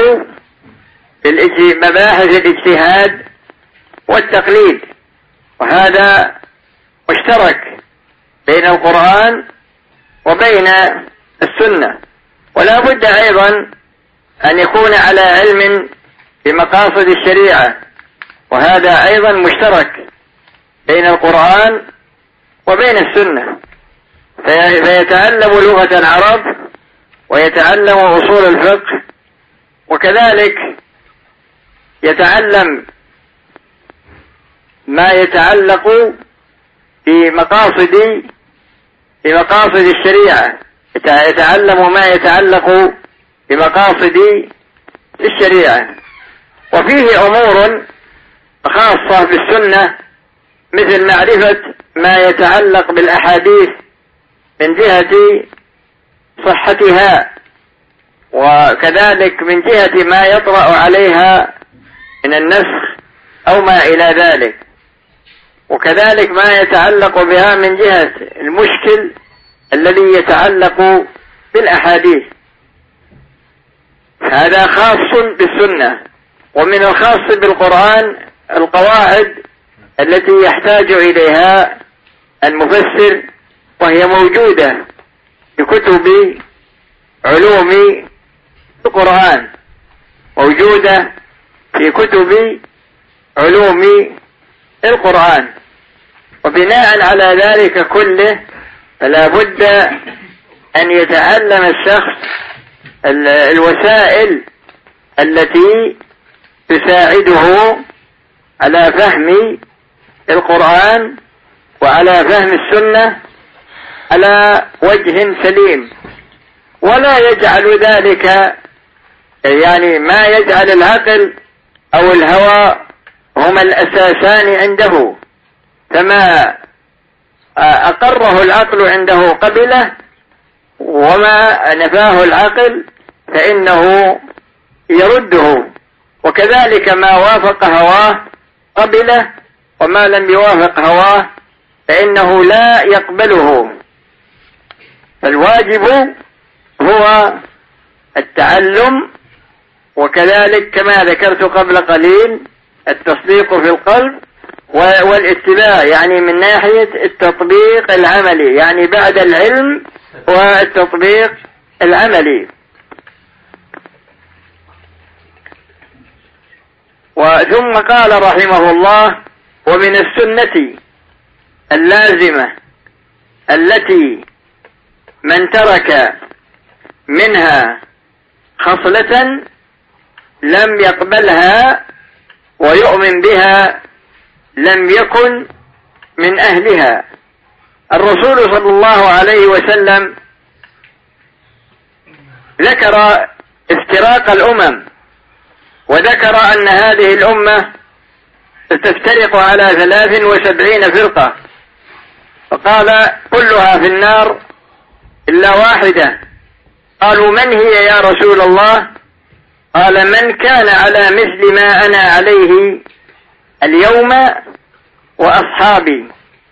بمباحث الاجتهاد والتقليد، وهذا مشترك بين القرآن وبين السنة. ولا بد أيضا أن يكون على علم بمقاصد الشريعة، وهذا أيضا مشترك بين القرآن وبين السنة، فيتعلم لغة العرب ويتعلم أصول الفقه، وكذلك يتعلم ما يتعلق بمقاصد بمقاصد الشريعة، يتعلم ما يتعلق بمقاصد الشريعة. وفيه أمور خاصة بالسنة مثل معرفة ما يتعلق بالأحاديث من جهة صحتها، وكذلك من جهة ما يطرأ عليها من النسخ أو ما إلى ذلك، وكذلك ما يتعلق بها من جهة المشكل الذي يتعلق بالأحاديث. هذا خاص بالسنة. ومن الخاص بالقرآن القواعد التي يحتاج إليها المفسر، وهي موجودة في كتب علوم القرآن، موجودة في كتب علوم القرآن. وبناء على ذلك كله فلا بد أن يتعلم الشخص الوسائل التي تساعده على فهم القرآن وعلى فهم السنة على وجه سليم، ولا يجعل ذلك يعني ما يجعل العقل أو الهوى هما الأساسان عنده، فما أقره العقل عنده قبله، وما نفاه العقل فإنه يرده، وكذلك ما وافق هواه قبله، وما لم يوافق هواه فإنه لا يقبله. فالواجب هو التعلم، وكذلك كما ذكرت قبل قليل التصديق في القلب والاتباع، يعني من ناحية التطبيق العملي، يعني بعد العلم والتطبيق العملي. وثم قال رحمه الله: ومن السنة اللازمة التي من ترك منها خصلة لم يقبلها ويؤمن بها لم يكن من أهلها. الرسول صلى الله عليه وسلم ذكر افتراق الأمم، وذكر أن هذه الأمة ستفترق على ثلاث وسبعين فرقة، فقال: كلها في النار إلا واحدة. قالوا: من هي يا رسول الله؟ قال: من كان على مثل ما أنا عليه اليوم وأصحابي.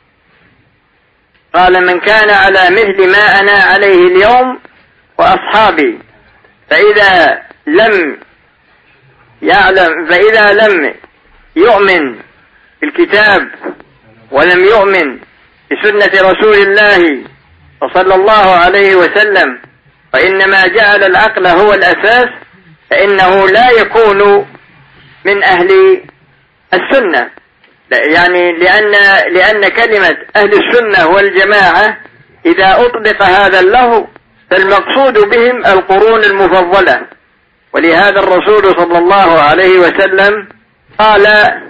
قال: من كان على مثل ما أنا عليه اليوم وأصحابي. فإذا لم يعلم فإذا لم يؤمن بالكتاب ولم يؤمن بسنة رسول الله صلى الله عليه وسلم، فإنما جعل العقل هو الأساس، فإنه لا يكون من أهل السنة، يعني لأن لأن كلمة أهل السنة والجماعة إذا أطلق هذا اللفظ فالمقصود بهم القرون المفضلة. ولهذا الرسول صلى الله عليه وسلم قال: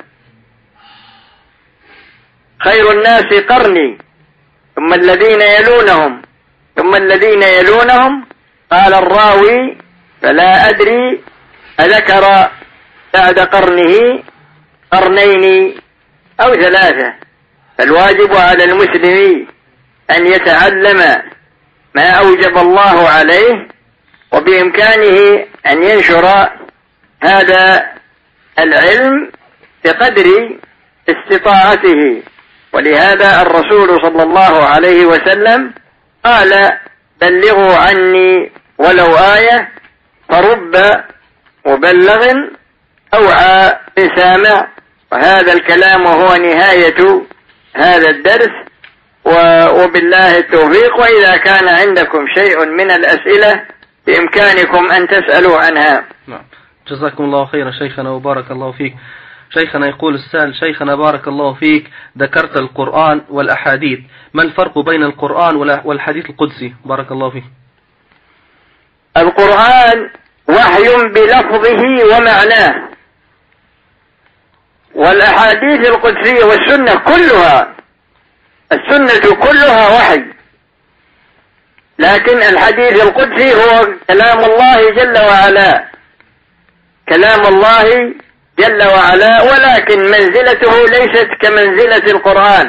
خير الناس قرني ثم الذين يلونهم ثم الذين يلونهم. قال الراوي: فلا أدري أذكر بعد قرنه قرنين أو ثلاثة. فالواجب على المسلم أن يتعلم ما أوجب الله عليه، وبإمكانه أن ينشر هذا العلم بقدر استطاعته. ولهذا الرسول صلى الله عليه وسلم قال: بلغوا عني ولو آية، فرب مبلغ أوعى بسامع. وهذا الكلام هو نهاية هذا الدرس، وبالله التوفيق. وإذا كان عندكم شيء من الأسئلة بإمكانكم أن تسألوا عنها. جزاكم الله خيرا شيخنا وبارك الله فيك. شيخنا يقول السائل: شيخنا بارك الله فيك، ذكرت القرآن والأحاديث، ما الفرق بين القرآن والحديث القدسي؟ بارك الله فيك. القرآن وحي بلفظه ومعناه، والأحاديث القدسية والسنة كلها السنة كلها وحي، لكن الحديث القدسي هو كلام الله جل وعلا، كلام الله جل وعلا، ولكن منزلته ليست كمنزلة القرآن.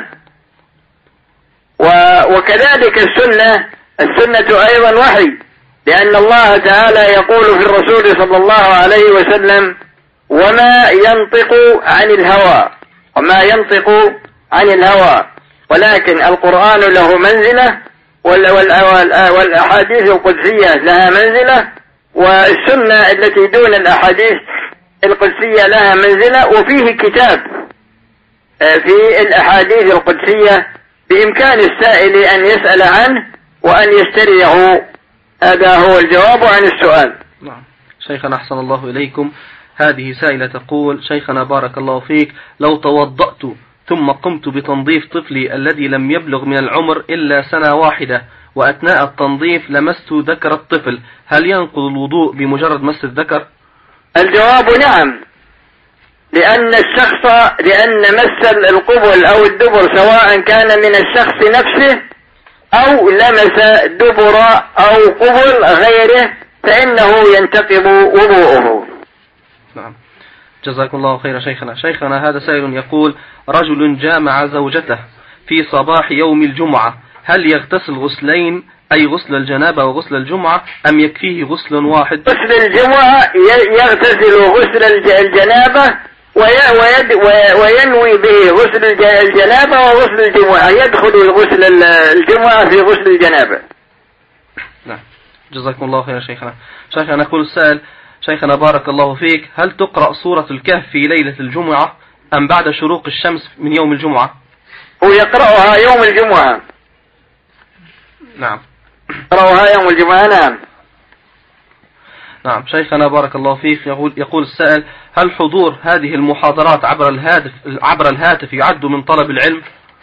وكذلك السنة السنة أيضا وحي، لأن الله تعالى يقول في الرسول صلى الله عليه وسلم: وما ينطق عن الهوى وما ينطق عن الهوى ولكن القرآن له منزلة، والأحاديث القدسية لها منزلة، والسنة التي دون الأحاديث القدسية لها منزلة. وفيه كتاب في الأحاديث القدسية بإمكان السائل أن يسأل عنه وأن يشتريه. هذا هو الجواب عن السؤال. نعم. شيخنا أحسن الله إليكم، هذه سائلة تقول: شيخنا بارك الله فيك، لو توضأت ثم قمت بتنظيف طفلي الذي لم يبلغ من العمر إلا سنة واحدة، وأثناء التنظيف لمست ذكر الطفل، هل ينقض الوضوء بمجرد مس الذكر؟ الجواب نعم، لأن الشخص لأن مس القبل أو الدبر سواء كان من الشخص نفسه أو لمس دبر أو قبل غيره فإنه ينتقض وضوءه. نعم. جزاكم الله خيرا شيخنا. شيخنا هذا سائل يقول: رجل جامع زوجته في صباح يوم الجمعة، هل يغتسل غسلين أي غسل الجنابة وغسل الجمعة أم يكفيه غسل واحد؟ غسل الجمعة يغتسل غسل الجنابة وينوي به غسل الجنابة وغسل الجمعة، يدخل غسل الجمعة في غسل الجنابة. نعم. جزاكم الله خيرا شيخنا. شيخنا نقول السائل: شيخنا بارك الله فيك، هل تقرأ سورة الكهف في ليلة الجمعة أم بعد شروق الشمس من يوم الجمعة؟ هو يقرأها يوم الجمعة. نعم. يقرأها يوم الجمعة. نعم. نعم. شيخنا بارك الله فيك، يقول, يقول السائل: هل حضور هذه المحاضرات عبر الهاتف عبر الهاتف يعد من طلب العلم؟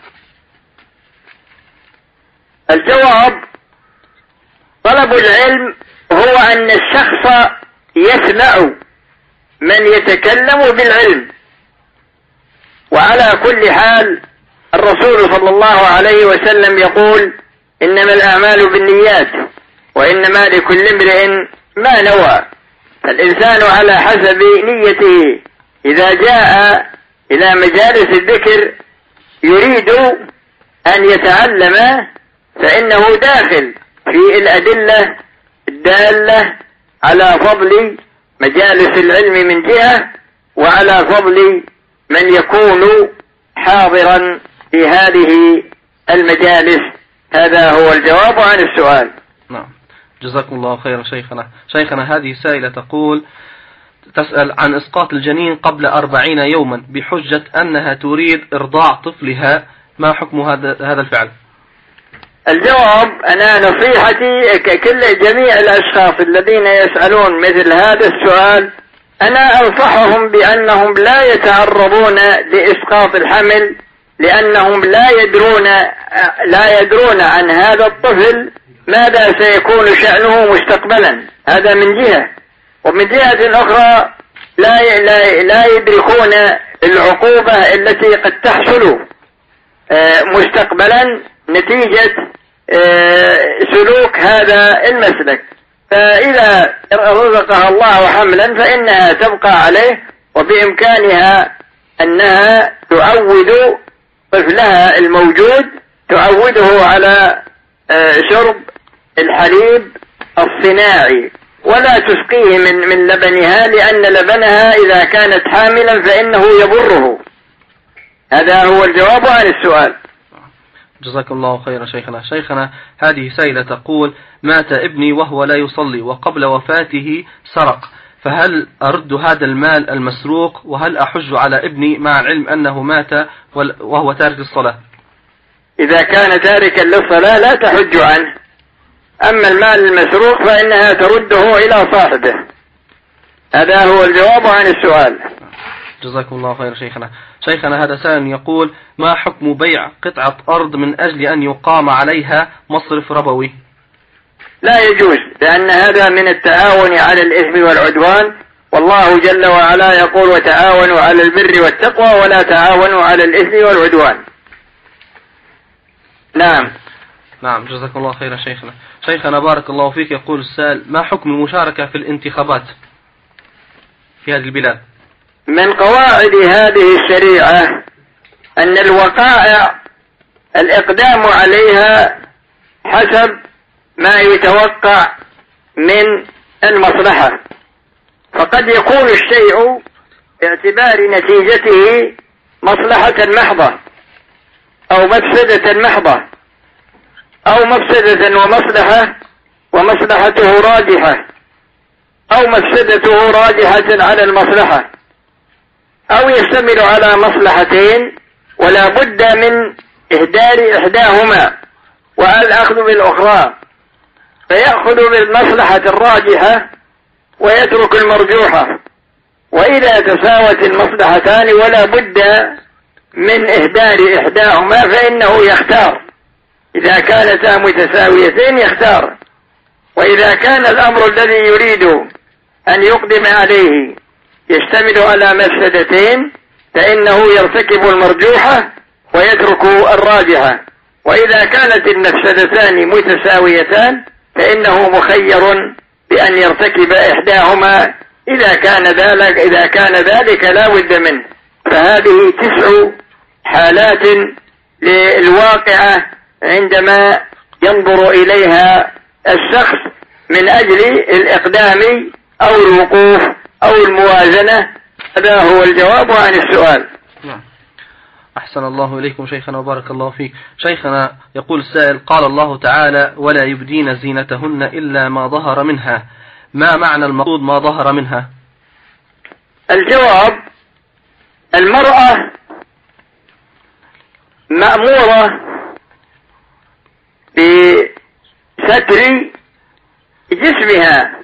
الجواب: طلب العلم هو أن الشخص يسمع من يتكلم بالعلم. وعلى كل حال الرسول صلى الله عليه وسلم يقول: إنما الأعمال بالنيات وإنما لكل امرئ ما نوى. فالإنسان على حسب نيته إذا جاء إلى مجالس الذكر يريد أن يتعلم فإنه داخل في الأدلة الدالة على فضل مجالس العلم من جهة، وعلى فضل من يكون حاضرا في هذه المجالس. هذا هو الجواب عن السؤال. نعم. جزاكم الله خيرا شيخنا. شيخنا هذه سائلة تقول تسأل عن إسقاط الجنين قبل أربعين يوما بحجة أنها تريد إرضاع طفلها، ما حكم هذا هذا الفعل؟ الجواب: أنا نصيحتي ككل جميع الأشخاص الذين يسألون مثل هذا السؤال، أنا أنصحهم بأنهم لا يتعرضون لإسقاط الحمل، لأنهم لا يدرون لا يدرون عن هذا الطفل ماذا سيكون شأنه مستقبلا. هذا من جهة، ومن جهة أخرى لا لا يدركون العقوبة التي قد تحصل مستقبلا نتيجة سلوك هذا المسلك. فإذا رزقها الله حملا فإنها تبقى عليه، وبإمكانها أنها تعود طفلها الموجود تعوده على شرب الحليب الصناعي ولا تسقيه من من لبنها، لأن لبنها إذا كانت حاملا فإنه يضره. هذا هو الجواب عن السؤال. جزاكم الله خيرا شيخنا. شيخنا هذه سائلة تقول: مات ابني وهو لا يصلي وقبل وفاته سرق، فهل أرد هذا المال المسروق؟ وهل أحج على ابني مع العلم أنه مات وهو تارك الصلاة؟ إذا كان تاركا للصلاة لا تحج عنه، أما المال المسروق فإنها ترده إلى صاحبه. هذا هو الجواب عن السؤال. جزاكم الله خير شيخنا. شيخنا هذا سائل يقول: ما حكم بيع قطعة أرض من أجل أن يقام عليها مصرف ربوي؟ لا يجوز، لأن هذا من التعاون على الإثم والعدوان، والله جل وعلا يقول: وتعاونوا على البر والتقوى ولا تعاونوا على الإثم والعدوان. نعم. نعم جزاكم الله خيرا شيخنا. شيخنا بارك الله فيك، يقول السائل: ما حكم المشاركة في الانتخابات في هذه البلاد؟ من قواعد هذه الشريعة أن الوقائع الإقدام عليها حسب ما يتوقع من المصلحة، فقد يكون الشيء باعتبار نتيجته مصلحة محضة أو مفسدة محضة، أو مفسدة ومصلحة ومصلحته راجحة، أو مفسدته راجحة على المصلحة، أو يشتمل على مصلحتين ولا بد من إهدار إحداهما والأخذ بالأخرى، فيأخذ بالمصلحة الراجحة ويترك المرجوحة. وإذا تساوت المصلحتان ولا بد من إهدار إحداهما فإنه يختار. إذا كانتا متساويتين يختار، وإذا كان الأمر الذي يريد أن يقدم عليه يشتمل على مفسدتين فإنه يرتكب المرجوحة ويترك الراجحة، وإذا كانت المفسدتان متساويتان فإنه مخير بأن يرتكب إحداهما إذا كان ذلك إذا كان ذلك لا بد منه. فهذه تسع حالات للواقعة عندما ينظر إليها الشخص من أجل الإقدام أو الوقوف أو الموازنة. هذا هو الجواب عن السؤال. نعم. أحسن الله إليكم شيخنا وبارك الله فيك. شيخنا يقول السائل: قال الله تعالى: ولا يبدين زينتهن إلا ما ظهر منها، ما معنى المقصود ما ظهر منها؟ الجواب: المرأة مأمورة بستر جسمها،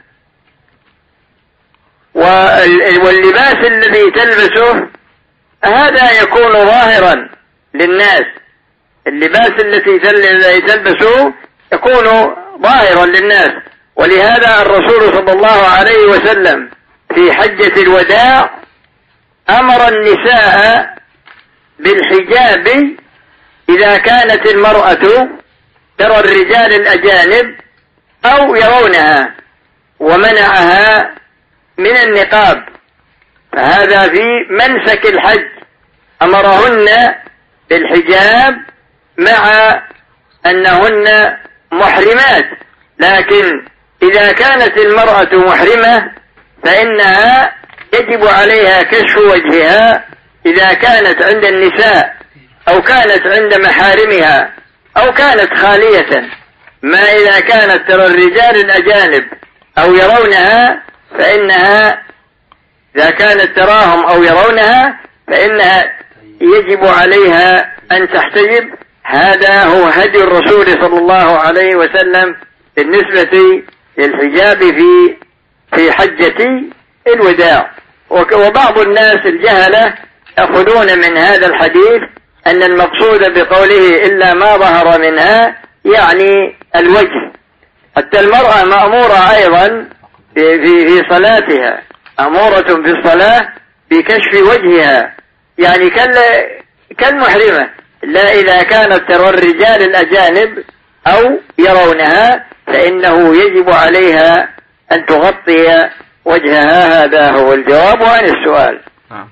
واللباس الذي تلبسه هذا يكون ظاهرا للناس. اللباس التي تلبسه يكون ظاهرا للناس، ولهذا الرسول صلى الله عليه وسلم في حجة الوداع أمر النساء بالحجاب إذا كانت المرأة ترى الرجال الأجانب أو يرونها، ومنعها من النقاب. فهذا في منسك الحج أمرهن بالحجاب مع أنهن محرمات، لكن إذا كانت المرأة محرمة فإنها يجب عليها كشف وجهها إذا كانت عند النساء أو كانت عند محارمها أو كانت خالية. ما إذا كانت ترى الرجال الأجانب أو يرونها فإنها إذا كانت تراهم أو يرونها فإنها يجب عليها أن تحتجب. هذا هو هدي الرسول صلى الله عليه وسلم بالنسبة للحجاب في في حجة الوداع. وبعض الناس الجهلة يأخذون من هذا الحديث أن المقصود بقوله إلا ما ظهر منها يعني الوجه. حتى المرأة مأمورة أيضا في, في, في صلاتها، مأمورة في الصلاة بكشف وجهها يعني كالمحرمة، لا إذا كانت ترى الرجال الأجانب أو يرونها فإنه يجب عليها أن تغطي وجهها. هذا هو الجواب عن السؤال.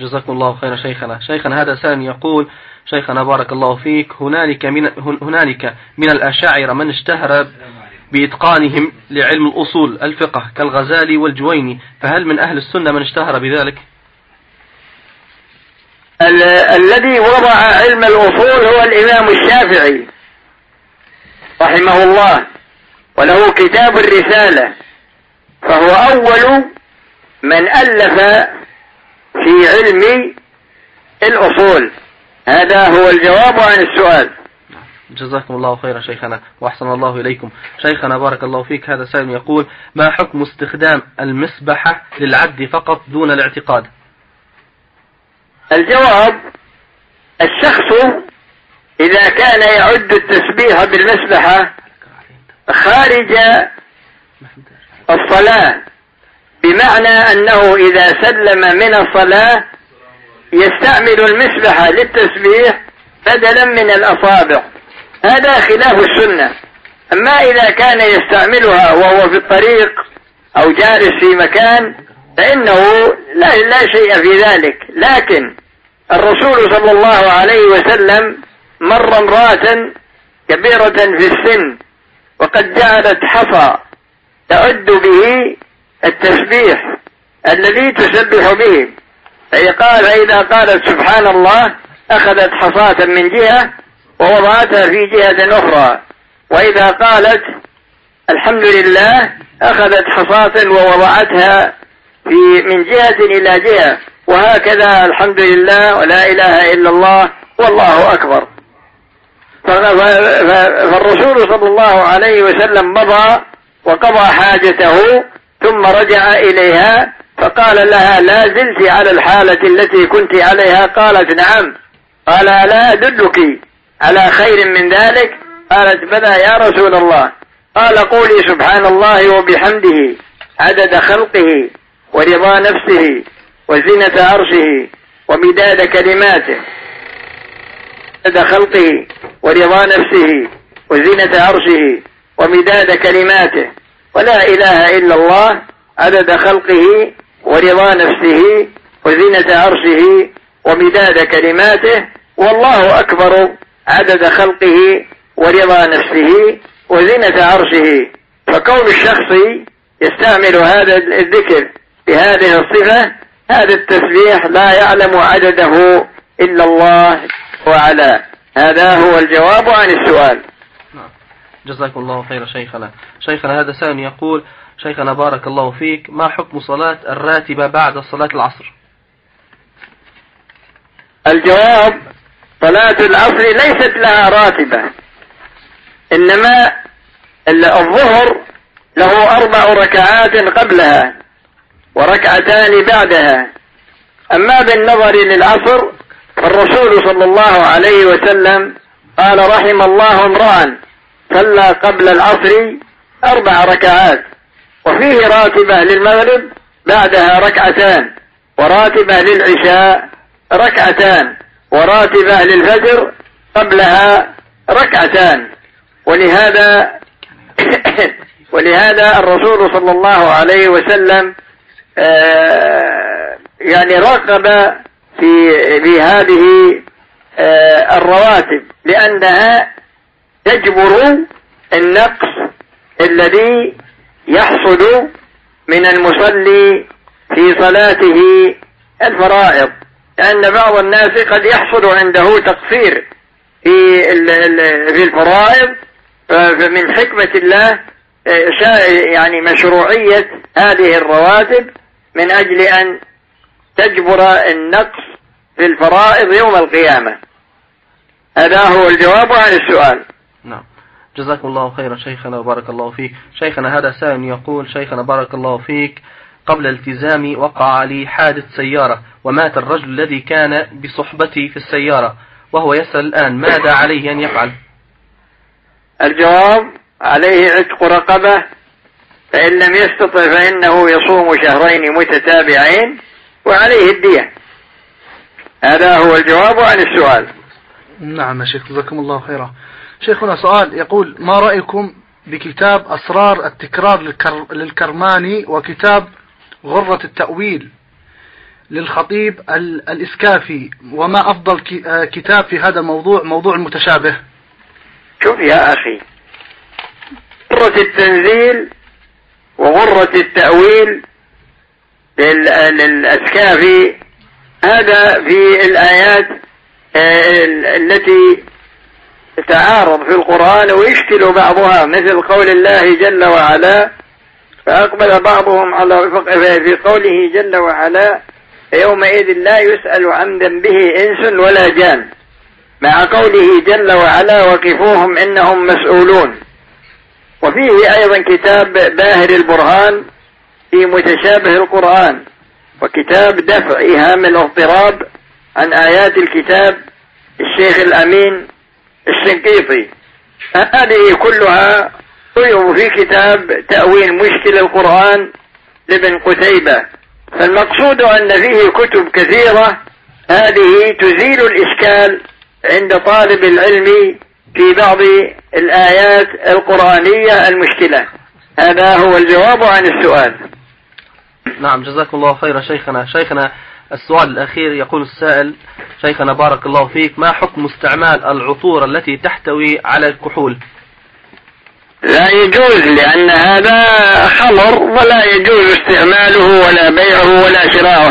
جزاكم الله خيرا شيخنا. شيخنا هذا سائل يقول: شيخنا بارك الله فيك، هنالك من هنالك من الأشاعرة من اشتهر بإتقانهم لعلم الأصول الفقه كالغزالي والجويني، فهل من أهل السنة من اشتهر بذلك؟ ال الذي وضع علم الأصول هو الإمام الشافعي رحمه الله، وله كتاب الرسالة، فهو أول من ألف في علم الأصول. هذا هو الجواب عن السؤال. جزاكم الله خيرا شيخنا وأحسن الله إليكم. شيخنا بارك الله فيك، هذا سائل يقول: ما حكم استخدام المسبحة للعد فقط دون الاعتقاد؟ الجواب: الشخص إذا كان يعد التسبيح بالمسبحة خارج الصلاة، بمعنى أنه إذا سلم من الصلاة يستعمل المسبحة للتسبيح بدلا من الأصابع، هذا خلاف السنة. أما إذا كان يستعملها وهو في الطريق أو جالس في مكان فإنه لا, لا شيء في ذلك. لكن الرسول صلى الله عليه وسلم مر امرأة كبيرة في السن وقد جعلت حصى تعد به التسبيح الذي تسبح به، فقال فإذا قالت سبحان الله أخذت حصاة من جهة ووضعتها في جهة أخرى، وإذا قالت الحمد لله أخذت حصاة ووضعتها في من جهة إلى جهة، وهكذا الحمد لله ولا إله إلا الله والله أكبر. فالرسول صلى الله عليه وسلم مضى وقضى حاجته ثم رجع إليها فقال لها: لا زلت على الحالة التي كنت عليها؟ قالت: نعم. قال: لا أدلك على خير من ذلك؟ قالت: بلى يا رسول الله. قال: قولي سبحان الله وبحمده عدد خلقه ورضا نفسه وزنة عرشه ومداد كلماته، عدد خلقه ورضا نفسه وزنة عرشه ومداد كلماته، ولا إله إلا الله عدد خلقه ورضا نفسه وزنة عرشه ومداد كلماته، والله أكبر عدد خلقه ورضا نفسه وزنة عرشه. فكون الشخص يستعمل هذا الذكر بهذه الصفة، هذا التسبيح لا يعلم عدده إلا الله وعلا. هذا هو الجواب عن السؤال. جزاكم الله خير شيخنا. شيخنا هذا سائل يقول: شيخنا بارك الله فيك، ما حكم صلاة الراتبة بعد صلاة العصر؟ الجواب: صلاة العصر ليست لها راتبة، إنما الظهر له أربع ركعات قبلها وركعتان بعدها. أما بالنظر للعصر فالرسول صلى الله عليه وسلم قال: رحم الله امرأ صلى قبل العصر أربع ركعات، وفيه راتبة للمغرب بعدها ركعتان، وراتبة للعشاء ركعتان، وراتبة للفجر قبلها ركعتان. ولهذا ولهذا الرسول صلى الله عليه وسلم يعني رغب في في هذه الرواتب، لأنها تجبر النقص الذي يحصل من المصلي في صلاته الفرائض، لأن بعض الناس قد يحصل عنده تقصير في في الفرائض، فمن حكمة الله يعني مشروعية هذه الرواتب من أجل أن تجبر النقص في الفرائض يوم القيامة. هذا هو الجواب عن السؤال. نعم. جزاكم الله خيرا شيخنا وبارك الله فيك. شيخنا هذا سائل يقول: شيخنا بارك الله فيك، قبل التزامي وقع لي حادث سيارة ومات الرجل الذي كان بصحبتي في السيارة، وهو يسأل الآن ماذا عليه أن يفعل؟ الجواب: عليه عتق رقبة، فإن لم يستطع فإنه يصوم شهرين متتابعين وعليه الدية. هذا هو الجواب عن السؤال. نعم يا شيخ، جزاكم الله خيرا. شيخنا سؤال يقول: ما رأيكم بكتاب أسرار التكرار للكر... للكرماني وكتاب غرة التأويل للخطيب الإسكافي، وما أفضل كتاب في هذا الموضوع، موضوع المتشابه؟ شوف يا أخي، غرة التنزيل وغرة التأويل للأسكافي هذا في الآيات التي تتعارض في القرآن ويشكل بعضها، مثل قول الله جل وعلا: فأقبل بعضهم على في قوله جل وعلا: يومئذ لا يسأل عن ذنبه إنس ولا جان، مع قوله جل وعلا: وقفوهم إنهم مسؤولون. وفيه أيضا كتاب باهر البرهان في متشابه القرآن، وكتاب دفع إيهام الاضطراب عن آيات الكتاب الشيخ الأمين الشنقيطي. هذه كلها طيب في كتاب تأويل مشكل القرآن لابن قتيبة. فالمقصود أن فيه كتب كثيرة هذه تزيل الإشكال عند طالب العلم في بعض الآيات القرآنية المشكلة. هذا هو الجواب عن السؤال. نعم، جزاكم الله خيرا شيخنا. شيخنا السؤال الأخير يقول السائل: شيخنا بارك الله فيك، ما حكم استعمال العطور التي تحتوي على الكحول؟ لا يجوز، لأن هذا خمر ولا يجوز استعماله ولا بيعه ولا شراؤه.